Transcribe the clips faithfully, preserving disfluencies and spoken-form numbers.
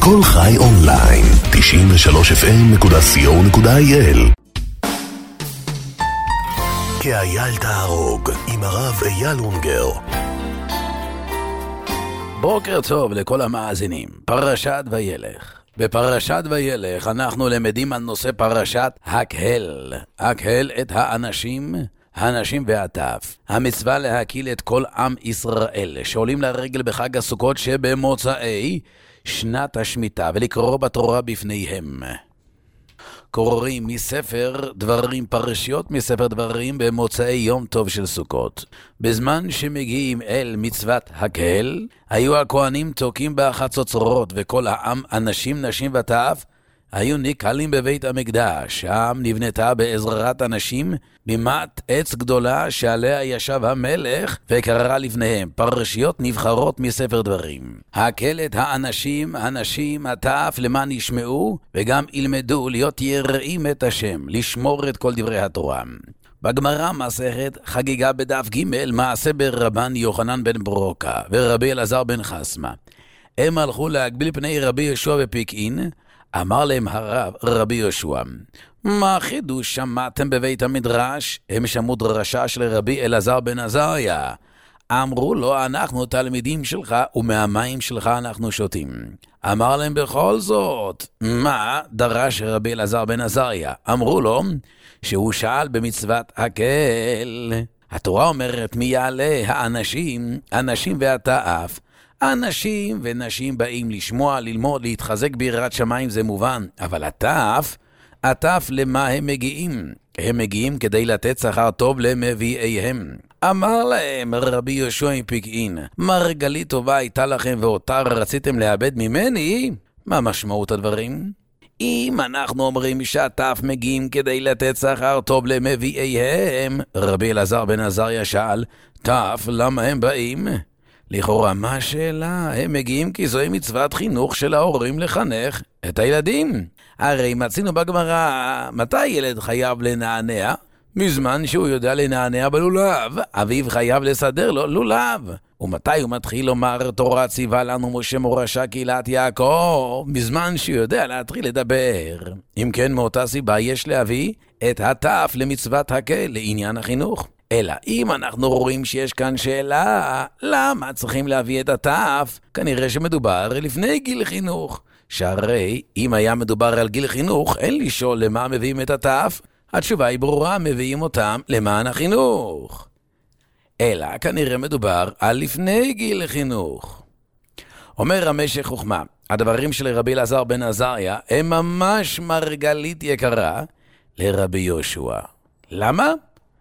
כל חי אונליין, תשעים ושלוש אף אם נקודה סי או נקודה איי אל. כאייל תהרוג עם הרב אייל אונגר. בוקר טוב לכל המאזינים. פרשת וילך. בפרשת וילך אנחנו למדים על נושא פרשת הקהל. הקהל את האנשים, האנשים והטף. המצווה להקיל את כל עם ישראל שעולים לרגל בחג הסוכות שבמוצאי שנת השמיטה ולקרוא בתורה בפניהם. קוראים מספר דברים, פרשיות מספר דברים במוצאי יום טוב של סוכות. בזמן שמגיעים אל מצוות הקהל, היו הכהנים תוקים בחצוצרות, וכל העם, אנשים, נשים וטף, היו נקהלים בבית המקדש. העם נבנתה בעזרת אנשים בימת עץ גדולה שעליה ישב המלך וקרא לפניהם. פרשיות נבחרות מספר דברים. הקהל את האנשים, הנשים, הטף, למען ישמעו וגם ילמדו להיות יראים את השם, לשמור את כל דברי התורה. בגמרא מסכת חגיגה בדף ג' מעשה ברבן יוחנן בן ברוקה ורבי אלעזר בן חסמה. הם הלכו להגביל פני רבי יהושע בפקיעין. אמר להם הרב רבי יהושע, מה חידוש שמעתם בבית המדרש? הם שמעו דרשה של רבי אלעזר בן עזריה. אמרו לו, אנחנו תלמידים שלך ומהמים שלך אנחנו שותים. אמר להם בכל זאת, מה דרש רבי אלעזר בן עזריה? אמרו לו שהוא שאל במצוות הקהל. התורה אומרת מי יעלה? האנשים, אנשים והטף. אנשים ונשים באים לשמוע, ללמוד, להתחזק ביראת שמיים, זה מובן. אבל הטף, הטף למה הם מגיעים? הם מגיעים כדי לתת שכר טוב למביאיהם. אמר להם רבי יהושע מפקיעין, מרגלית טובה הייתה לכם ואותה רציתם לאבד ממני? מה משמעות הדברים? אם אנחנו אומרים שהטף מגיעים כדי לתת שכר טוב למביאיהם, רבי אלעזר בן עזריה שאל, טף, למה הם באים? לכאורה, מה השאלה? הם מגיעים כי זוהי מצוות חינוך של ההורים לחנך את הילדים. הרי מצינו בגמרא, מתי ילד חייב לנענע? מזמן שהוא יודע לנענע בלולב. אביו חייב לסדר לו לולב. ומתי הוא מתחיל לומר תורה ציווה לנו משה מורשה קהילת יעקב? מזמן שהוא יודע להתחיל לדבר. אם כן, מאותה סיבה יש להביא את הטף למצוות הקהל לעניין החינוך. אלא אם אנחנו רואים שיש כאן שאלה, למה צריכים להביא את הטף? כנראה שמדובר לפני גיל חינוך. שהרי אם היה מדובר על גיל חינוך, אין לשאול למה מביאים את הטף. התשובה היא ברורה, מביאים אותם למען החינוך. אלא כנראה מדובר על לפני גיל חינוך. אומר המשך חוכמה, הדברים של רבי אלעזר בן עזריה הם ממש מרגלית יקרה לרבי יהושע. למה?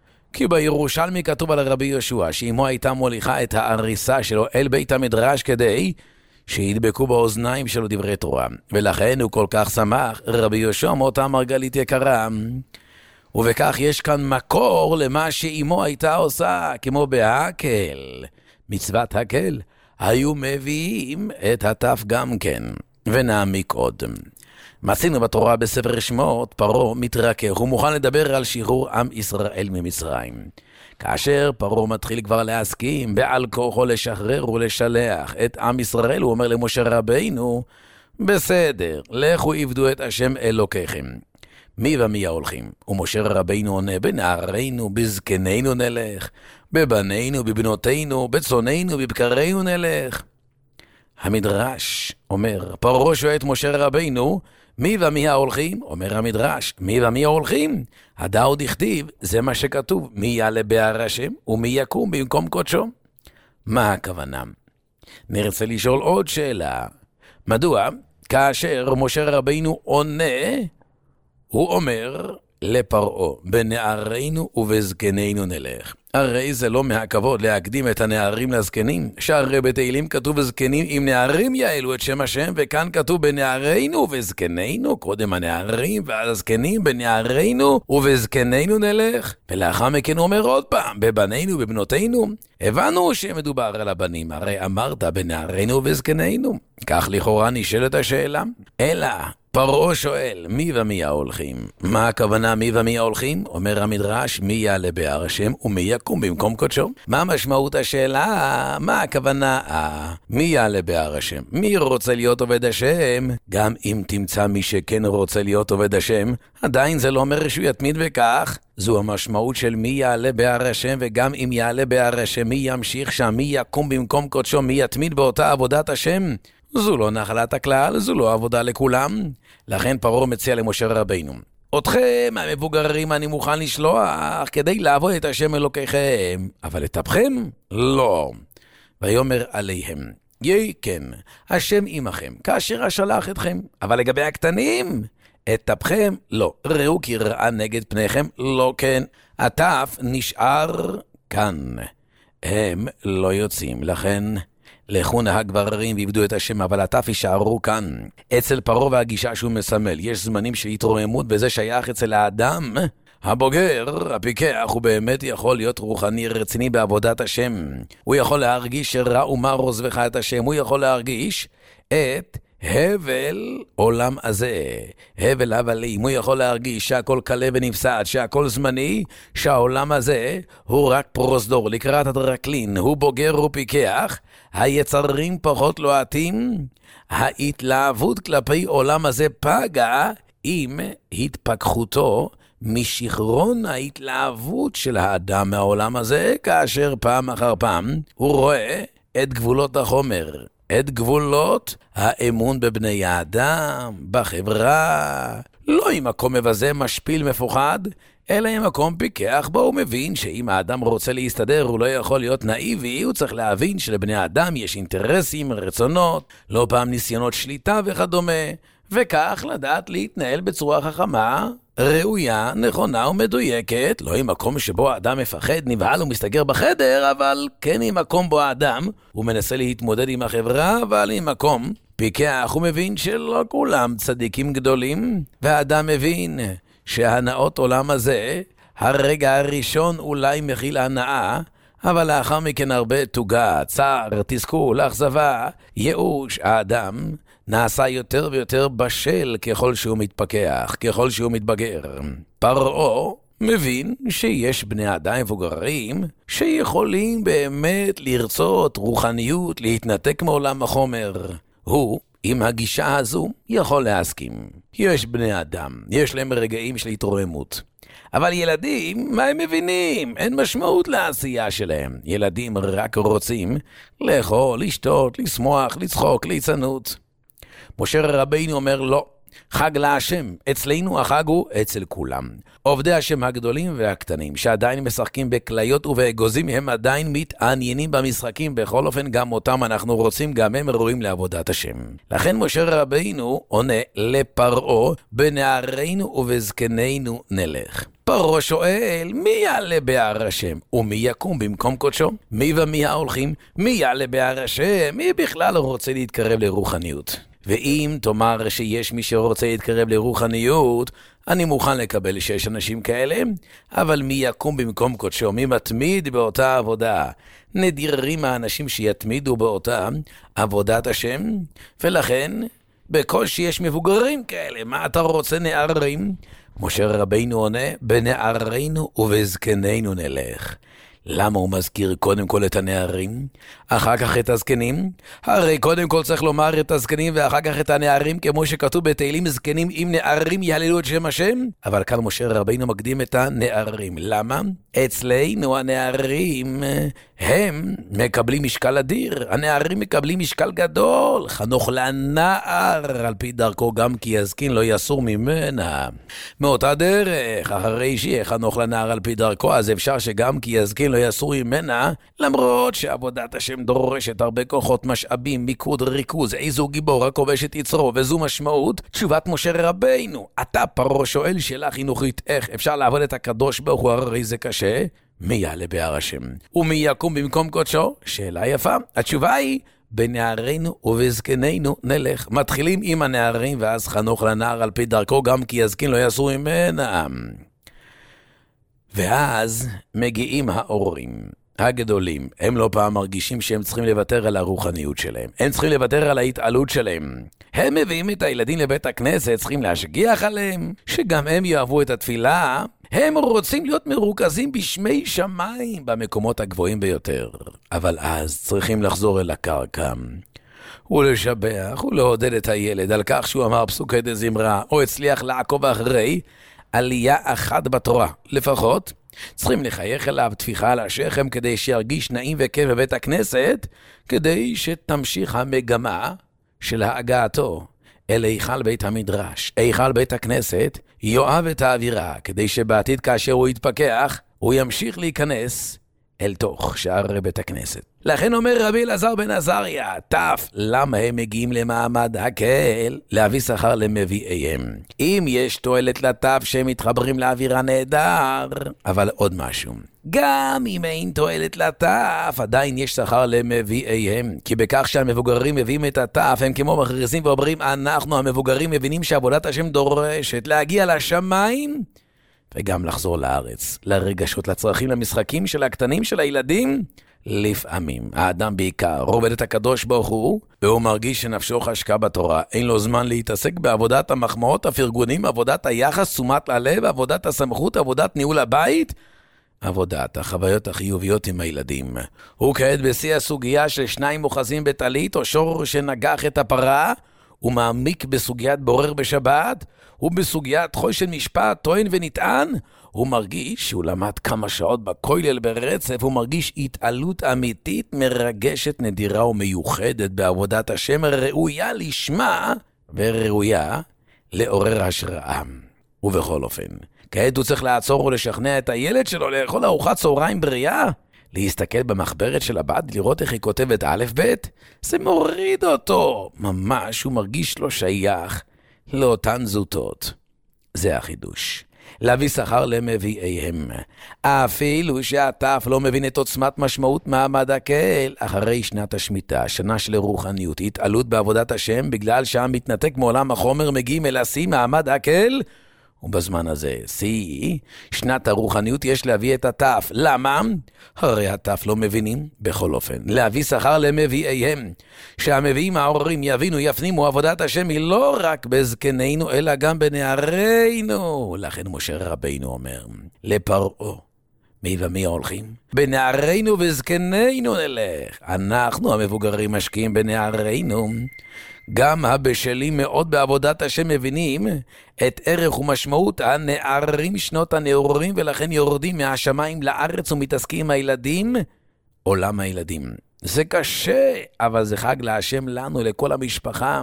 כי בירושלמי כתוב על רבי יהושע שאמו הייתה מוליכה את האריסה שלו אל בית המדרש כדי שידבקו באוזניים שלו דברי תורה. ולכן הוא כל כך שמח, רבי יהושע מאותה מרגלית יקרה. ובכך יש כאן מקור למה שאמו הייתה עושה, כמו בהקל. מצוות הקל, היו מביאים את הטף גם כן. ונעמיק עוד. מצינו בתורה בספר שמות, פרעה מתרכך, הוא מוכן לדבר על שחרור עם ישראל ממצרים. כאשר פרעה מתחיל כבר להסכים בעל כוחו לשחרר ולשלח את עם ישראל, הוא אומר למשה רבינו, בסדר, לכו עבדו את השם אלוקיכם. מי ומי ההולכים? ומשה רבינו עונה, בנערינו, בזקנינו נלך, בבנינו, בבנותינו, בצוננו, בבקרינו נלך. המדרש אומר, פרעה שואל את משה רבינו, מי ומי ההולכים? אומר המדרש, מי ומי ההולכים? הדאו דכתיב, זה מה שכתוב, מי יעלה בהר השם ומי יקום במקום קודשו. מה הכוונה? נרצה לשאול עוד שאלה. מדוע? כאשר משה רבינו עונה, הוא אומר לפרעה, בנערינו ובזקנינו נלך. הרי זה לא מהכבוד להקדים את הנערים לזקנים, שהרי בתהילים כתוב זקנים עם נערים יעלו את שם השם, וכאן כתוב בנערינו ובזקנינו, קודם הנערים והזקנים, בנערינו ובזקנינו נלך. ולאחר מכן הוא אומר עוד פעם, בבנינו ובבנותינו. הבנו שמדובר על הבנים, הרי אמרת בנערינו ובזקנינו. כך לכאורה נשאלת השאלה. אלא פרעה שואל, מי ומי ההולכים? מה הכוונה מי ומי ההולכים? אומר המדרש, מי יעלה בהר השם ומי יקום במקום קודשו? מה משמעות השאלה? מה הכוונה? אה, מי יעלה בהר השם? מי רוצה להיות עובד השם? גם אם תמצא מי שכן רוצה להיות עובד השם, עדיין זה לא אומר שהוא יתמיד בכך. זו המשמעות של מי יעלה בהר השם, וגם אם יעלה בהר השם, מי ימשיך שם, מי יקום במקום קודשו, מי יתמיד באותה עבודת השם. זו לא נחלת הכלל, זו לא עבודה לכולם. לכן פרעה מציע למשה רבינו, אתכם המבוגרים אני מוכן לשלוח כדי לעבוד את השם אלוקיכם, אבל לטפכם? לא. ויאמר עליהם, יהי כן, השם עמכם, כאשר אשלח אתכם, אבל לגבי הקטנים, אטפכם? לא. ראו כי רעה נגד פניכם? לא כן. הטף נשאר כאן. הם לא יוצאים, לכן לכו נהג גברים ועבדו את השם, אבל הטף יישארו כאן. אצל פרעה והגישה שהוא מסמל, יש זמנים של התרוממות, וזה שייך אצל האדם הבוגר, הפיקח, הוא באמת יכול להיות רוחני רציני בעבודת השם. הוא יכול להרגיש שראה ומה עוזבך את השם, הוא יכול להרגיש את הבל עולם הזה, הבל הבלים. הוא יכול להרגיש שהכל קלה ונפסד, שהכל זמני, שהעולם הזה הוא רק פרוזדור לקראת הדרקלין, הוא בוגר ופיקח, היצרים פחות לוהטים, ההתלהבות כלפי עולם הזה פגה עם התפכחותו משכרון ההתלהבות של האדם מהעולם הזה, כאשר פעם אחר פעם הוא רואה את גבולות החומר, את גבולות האמון בבני האדם, בחברה. לא עם מקום מבזה, משפיל, מפוחד, אלא עם מקום פיקח בו הוא מבין שאם האדם רוצה להסתדר הוא לא יכול להיות נאיבי, הוא צריך להבין שלבני האדם יש אינטרסים, רצונות, לא פעם ניסיונות שליטה וכדומה, וכך לדעת להתנהל בצורה חכמה, ראויה, נכונה ומדויקת, לא עם מקום שבו האדם מפחד, נבהל ומסתגר בחדר, אבל כן עם מקום בו האדם הוא מנסה להתמודד עם החברה, אבל עם מקום פיקח הוא מבין שלא כולם צדיקים גדולים, והאדם מבין שהנאות עולם הזה, הרגע הראשון אולי מכיל הנאה, אבל לאחר מכן הרבה תוגה, צער, תסכול, אכזבה, ייאוש. האדם נעשה יותר ויותר בשל ככל שהוא מתפכח, ככל שהוא מתבגר. פרעה מבין שיש בני אדם מבוגרים שיכולים באמת לרצות רוחניות, להתנתק מעולם החומר. הוא עם הגישה הזו יכול להסכים. יש בני אדם, יש להם רגעים של התרוממות. אבל ילדים, מה הם מבינים? אין משמעות לעשייה שלהם. ילדים רק רוצים לאכול, לשתות, לשמוח, לצחוק, ליצנות. משה רבינו אומר לא, חג להשם, אצלנו החג הוא אצל כולם. עובדי השם הגדולים והקטנים שעדיין משחקים בכליות ובאגוזים, הם עדיין מתעניינים במשחקים, בכל אופן גם אותם אנחנו רוצים, גם הם ראויים לעבודת השם. לכן משה רבינו עונה לפרעה, בנערינו ובזקנינו נלך. פרעה שואל, מי יעלה בהר השם ומי יקום במקום קודשו? מי ומי ההולכים? מי יעלה בהר השם? מי בכלל רוצה להתקרב לרוחניות? ואם תאמר שיש מי שרוצה להתקרב לרוחניות, אני מוכן לקבל שיש אנשים כאלה, אבל מי יקום במקום קודשו? מי מתמיד באותה עבודה? נדירים האנשים שיתמידו באותה עבודת השם, ולכן בכל שיש מבוגרים כאלה, מה אתה רוצה נערים? משה רבינו עונה, בנערינו ובזקנינו נלך. למה הוא מזכיר קודם כל את הנערים, אחר כך את הזקנים? הרי קודם כל צריך לומר את הזקנים ואחר כך את הנערים, כמו שכתוב בתהילים, זקנים עם נערים יהללו את שם השם. אבל כאן משה רבינו מקדים את הנערים. למה? אצלנו הנערים הם מקבלים משקל אדיר, הנערים מקבלים משקל גדול. חנוך לנער על פי דרכו גם כי יזקין לא יסור ממנה. מאותה דרך, אחרי שיהיה חנוך לנער על פי דרכו, אז אפשר שגם כי יזקין לא יסור ממנה, למרות שעבודת השם דורשת הרבה כוחות, משאבים, מיקוד, ריכוז, איזו גיבור הכובש את יצרו, וזו משמעות תשובת משה רבינו. אתה פרעה שואל שאלה חינוכית, איך אפשר לעבוד את הקדוש ברוך הוא? הרי זה קשה. מי יעלה בהר השם ומי יקום במקום קודשו? שאלה יפה. התשובה היא, בנערינו ובזקנינו נלך. מתחילים עם הנערים ואז חנוך לנער על פי דרכו גם כי יזקין לא יסור ממנה. ואז מגיעים ההורים. הגדולים, הם לא פעם מרגישים שהם צריכים לוותר על הרוחניות שלהם. הם צריכים לוותר על ההתעלות שלהם. הם מביאים את הילדים לבית הכנסת, צריכים להשגיח עליהם, שגם הם יאהבו את התפילה. הם רוצים להיות מרוכזים בשמי שמיים במקומות הגבוהים ביותר. אבל אז צריכים לחזור אל הקרקע. ולשבח ולעודד את הילד על כך שהוא אמר פסוקי דזמרה, או הצליח לעקוב אחרי עלייה אחת בתורה. לפחות צריכים לחייך אליו תפיחה על השכם כדי שירגיש נעים וכיף בבית הכנסת, כדי שתמשיך המגמה של ההגעתו אל היכל בית המדרש, היכל בית הכנסת, יאהב את האווירה, כדי שבעתיד כאשר הוא יתפכח, הוא ימשיך להיכנס אל תוך שער בית הכנסת. לכן אומר רבי אלעזר בן עזריה, תף, למה הם מגיעים למעמד הקהל? להביא שכר למביאיהם. אם יש תועלת לטף שהם מתחברים לאווירה נהדר, אבל עוד משהו. גם אם אין תועלת לטף, עדיין יש שכר למביאיהם. כי בכך שהמבוגרים מביאים את הטף, הם כמו מכריזים ואומרים, אנחנו המבוגרים מבינים שעבודת השם דורשת להגיע לשמיים, וגם לחזור לארץ, לרגשות, לצרכים, למשחקים של הקטנים של הילדים. לפעמים האדם בעיקר עובד את הקדוש ברוך הוא, והוא מרגיש שנפשו חשקה בתורה, אין לו זמן להתעסק בעבודת המחמאות, הפרגונים, עבודת היחס, תשומת ללב, עבודת הסמכות, עבודת ניהול הבית, עבודת החוויות החיוביות עם הילדים. הוא כעת בשיא הסוגיה של שניים מוחזים בטלית, או שור שנגח את הפרה, הוא מעמיק בסוגיית בורר בשבת, הוא בסוגיית חוי של משפט, טוען ונטען, הוא מרגיש שהוא למד כמה שעות בכולל ברצף, הוא מרגיש התעלות אמיתית, מרגשת, נדירה ומיוחדת בעבודת השם, ראויה לשמה וראויה לעורר השראה. ובכל אופן, כעת הוא צריך לעצור ולשכנע את הילד שלו לאכול ארוחת צהריים בריאה, להסתכל במחברת של הבת, לראות איך היא כותבת א' ב', זה מוריד אותו. ממש הוא מרגיש לא שייך לאותן זוטות. זה החידוש. להביא שכר למביאיהם. אפילו שהטף לא מבין את עוצמת משמעות מעמד הקהל, אחרי שנת השמיטה, שנה של רוחניות, התעלות בעבודת השם, בגלל שהעם מתנתק מעולם החומר, מגיעים אל השיא מעמד הקהל, ובזמן הזה, שיא, שנת הרוחניות יש להביא את הטף. למה? הרי הטף לא מבינים. בכל אופן, להביא שכר למביאיהם. שהמביאים העוררים יבינו, יפנימו, עבודת השם היא לא רק בזקנינו, אלא גם בנערינו. לכן משה רבינו אומר, לפרעה, מי ומי הולכים? בנערינו וזקנינו נלך. אנחנו המבוגרים משקיעים בנערינו. גם הבשלים מאוד בעבודת השם מבינים את ערך ומשמעות הנערים שנות הנעורים, ולכן יורדים מהשמיים לארץ ומתעסקים עם הילדים, עולם הילדים. זה קשה, אבל זה חג להשם לנו, לכל המשפחה.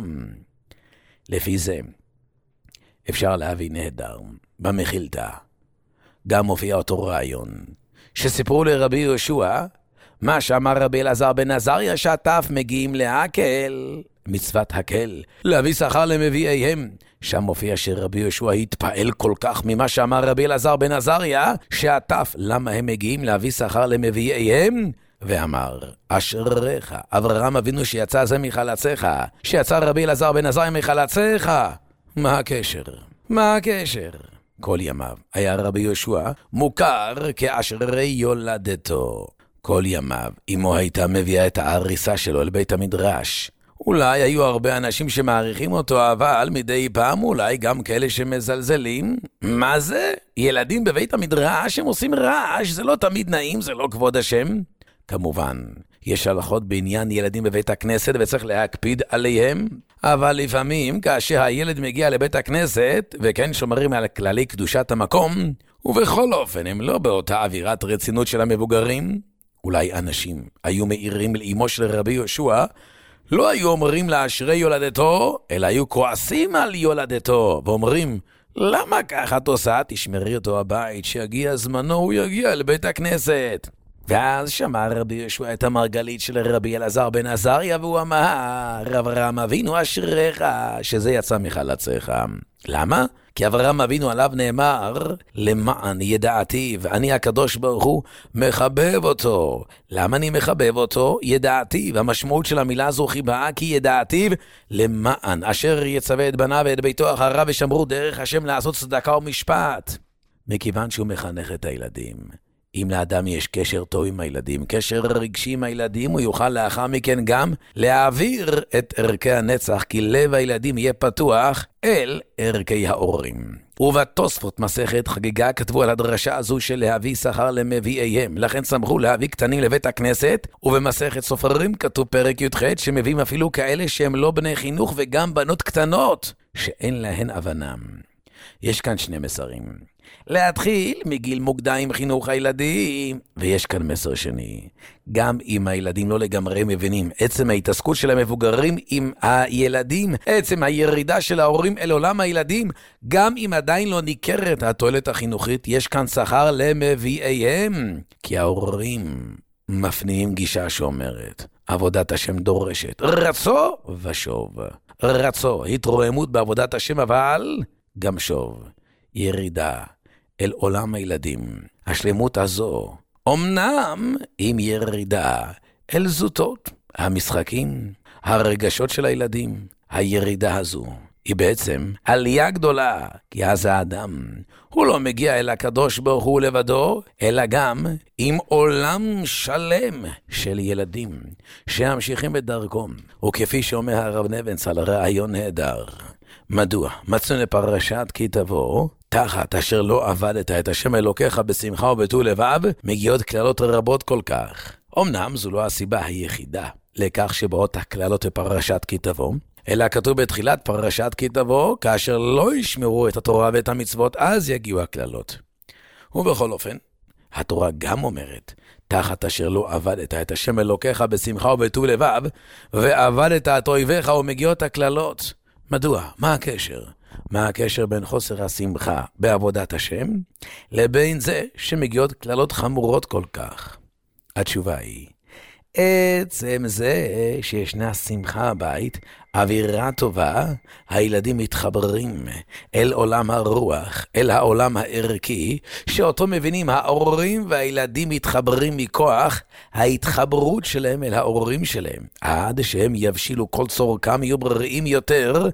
לפי זה אפשר להביא נהדר במחילתא. גם מופיע אותו רעיון שסיפרו לרבי יהושע מה שאמר רבי אלעזר בן עזריה, שהטף מגיעים להקל, מצוות הקל, להביא שכר למביאיהם. שם מופיע שרבי יהושע התפעל כל כך ממה שאמר רבי אלעזר בן עזריה, שהטף, למה הם מגיעים להביא שכר למביאיהם? ואמר, אשריך, אברהם אבינו שיצא זה מחלציך, שיצא רבי אלעזר בן עזריה מחלציך. מה הקשר? מה הקשר? כל ימיו היה רבי יהושע מוכר כאשרי יולדתו. כל ימיו אמו הייתה מביאה את העריסה שלו אל בית המדרש. אולי היו הרבה אנשים שמעריכים אותו, אבל מדי פעם אולי גם כאלה שמזלזלים. מה זה? ילדים בבית המדרש הם עושים רעש, זה לא תמיד נעים, זה לא כבוד השם. כמובן, יש הלכות בעניין ילדים בבית הכנסת וצריך להקפיד עליהם, אבל לפעמים כאשר הילד מגיע לבית הכנסת, וכן שומרים על כללי קדושת המקום, ובכל אופן הם לא באותה אווירת רצינות של המבוגרים, אולי אנשים היו מאירים לאמו של רבי יהושע, לא היו אומרים לה אשרי יולדתו, אלא היו כועסים על יולדתו, ואומרים, למה ככה את עושה? תשמרי אותו הבית, שיגיע זמנו, הוא יגיע לבית הכנסת. ואז שמע רבי יהושע את המרגלית של רבי אלעזר בן עזריה, והוא אמר, אברהם אבינו אשריך, שזה יצא מחלציך. למה? כי אברהם אבינו עליו נאמר, למען ידעתי, ואני הקדוש ברוך הוא מחבב אותו. למה אני מחבב אותו? ידעתי, והמשמעות של המילה הזו חיבה, כי ידעתי, למען אשר יצווה את בניו ואת ביתו אחריו, ושמרו דרך השם לעשות צדקה ומשפט. מכיוון שהוא מחנך את הילדים, אם לאדם יש קשר טוב עם הילדים, קשר רגשי עם הילדים, הוא יוכל לאחר מכן גם להעביר את ערכי הנצח, כי לב הילדים יהיה פתוח אל ערכי ההורים. ובתוספות מסכת חגיגה כתבו על הדרשה הזו של להביא שכר למביאיהם, לכן שמחו להביא קטנים לבית הכנסת, ובמסכת סופרים כתוב פרק י"ח שמביאים אפילו כאלה שהם לא בני חינוך וגם בנות קטנות שאין להן הבנם. יש כאן שני מסרים. להתחיל מגיל מוקדם עם חינוך הילדים, ויש כאן מסר שני. גם אם הילדים לא לגמרי מבינים, עצם ההתעסקות של המבוגרים עם הילדים, עצם הירידה של ההורים אל עולם הילדים, גם אם עדיין לא ניכרת התועלת החינוכית, יש כאן שכר למביאיהם. כי ההורים מפניעים גישה שאומרת, עבודת השם דורשת, רצו ושוב. רצו, התרועמות בעבודת השם, אבל גם שוב, ירידה אל עולם הילדים. השלמות הזו, אמנם עם ירידה אל זוטות, המשחקים, הרגשות של הילדים, הירידה הזו היא בעצם עלייה גדולה, כי אז האדם, הוא לא מגיע אל הקדוש ברוך הוא לבדו, אלא גם עם עולם שלם של ילדים שהמשיכים בדרכם. וכפי שאומר הרב נבנצל, רעיון נהדר. מדוע? מצאנו לפרשת כי תבוא, תחת אשר לא עבדת את השם אלוקיך בשמחה ובטוב לבב, מגיעות כללות רבות כל כך. אמנם זו לא הסיבה היחידה לכך שבאות הכללות בפרשת כי תבוא, אלא כתוב בתחילת פרשת כי תבוא, כאשר לא ישמרו את התורה ואת המצוות, אז יגיעו הכללות. ובכל אופן, התורה גם אומרת, תחת אשר לא עבדת את השם אלוקיך בשמחה ובטוב לבב, ועבדת את אויביך ומגיעות הכללות. מדוע? מה הקשר? מה הקשר בין חוסר השמחה בעבודת השם, לבין זה שמגיעות כללות חמורות כל כך? התשובה היא, עצם זה שישנה שמחה בבית, אווירה טובה, הילדים מתחברים אל עולם הרוח, אל העולם הערכי, שאותו מבינים ההורים והילדים מתחברים מכוח ההתחברות שלהם אל ההורים שלהם, עד שהם יבשילו כל צורכם, יהיו בריאים יותר,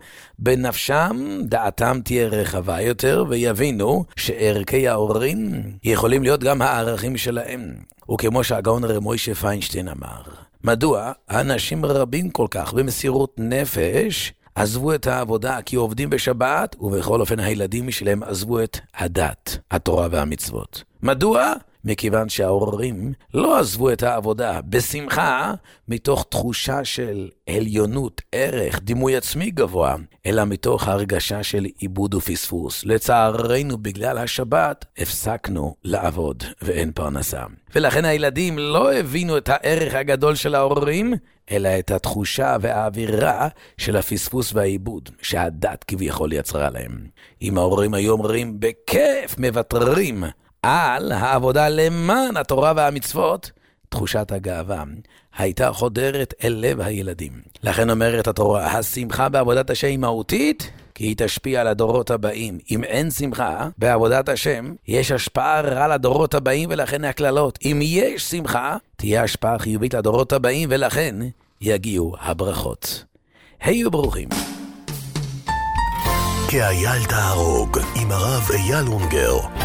בנפשם דעתם תהיה רחבה יותר, ויבינו שערכי ההורים יכולים להיות גם הערכים שלהם. וכמו שהגאון רב מוישה פיינשטיין אמר, מדוע אנשים רבים כל כך במסירות נפש עזבו את העבודה כי עובדים בשבת, ובכל אופן הילדים שלהם עזבו את הדת, התורה והמצוות? מדוע? מכיוון שההורים לא עזבו את העבודה בשמחה, מתוך תחושה של עליונות, ערך, דימוי עצמי גבוה, אלא מתוך הרגשה של עיבוד ופספוס. לצערנו, בגלל השבת, הפסקנו לעבוד ואין פרנסה. ולכן הילדים לא הבינו את הערך הגדול של ההורים, אלא את התחושה והאווירה של הפספוס והעיבוד, שהדת כביכול יצרה להם. אם ההורים היו אומרים, בכיף מבטרים על העבודה למען התורה והמצוות, תחושת הגאווה הייתה חודרת אל לב הילדים. לכן אומרת התורה, השמחה בעבודת השם היא מהותית, כי היא תשפיע על הדורות הבאים. אם אין שמחה בעבודת השם, יש השפעה רעה לדורות הבאים, ולכן הכללות. אם יש שמחה, תהיה השפעה חיובית לדורות הבאים, ולכן יגיעו הברכות. היו ברוכים. כאייל תהרוג עם הרב אייל אונגר.